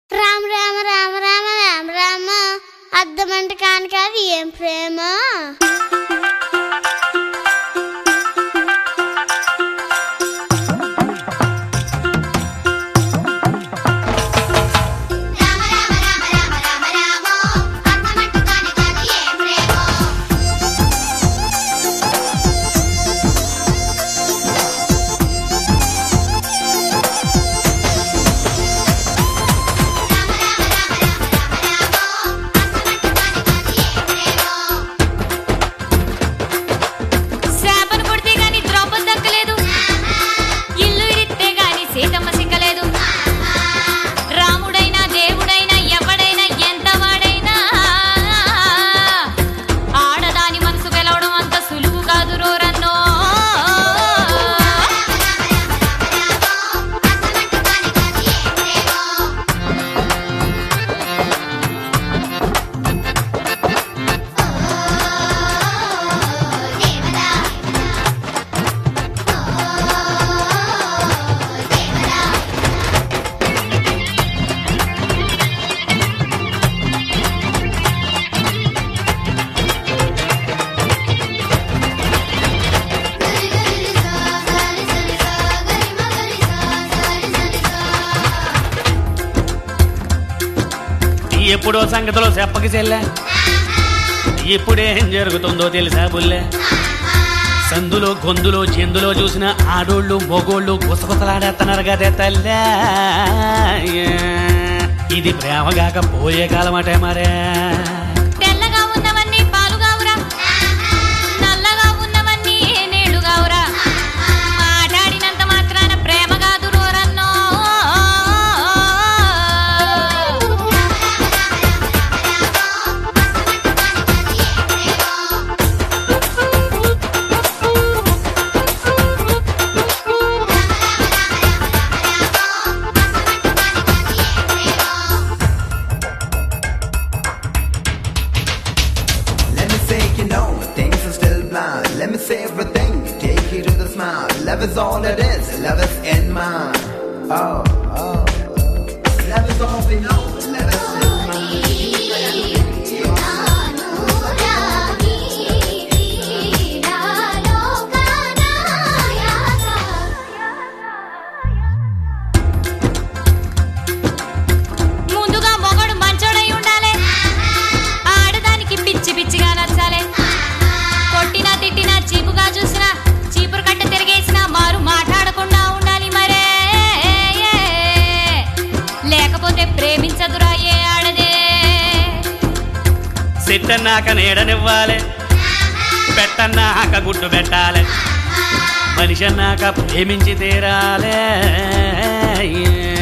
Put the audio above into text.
రామ రామ రామ రామ రామ రామ అద్దమంట కాని కాదు ఏం ప్రేమ. ఎప్పుడో సంగతిలో చెప్పకి చెల్లె, ఇప్పుడేం జరుగుతుందో తెలుసా బుల్లె. సందులో గొంతులో చెందులో చూసిన ఆడోళ్ళు మొగోళ్ళు గుసగుసలాడేస్తున్నారు కదే తల్లే. ఇది ప్రేమగాక పోయే కాలమటే మరే. తెల్లగా ఉన్నవన్నీ పాలు కావురా, నల్లగా ఉన్నవన్నీ నీళ్లు కావురా. మాట్లాడినంత మాత్రాన ప్రేమ కాదు రోరన్నో. Let me say everything, take you to the smile. Love is all it is, love is in mind. Oh, oh, love is all we know, love is in mind. ముందుగా మొగడు మంచోడై ఉండాలి, ఆడదానికి పిచ్చి పిచ్చిగా నచ్చాలి. కొట్టినా తిట్టినా చీపుగా చూసినా చీపురు కట్ట తిరిగేసినా మారు మాట్లాడకుండా ఉండాలి మరే. లేకపోతే ప్రేమించదురా ఏ ఆడదే. సిట్టన్నాక నీడనివ్వాలి, పెట్టన్నాక గుడ్డు పెట్టాలి, మనిషి అన్నాక ప్రేమించి తీరాలే.